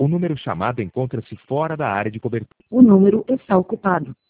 O número chamado encontra-se fora da área de cobertura. O número está ocupado.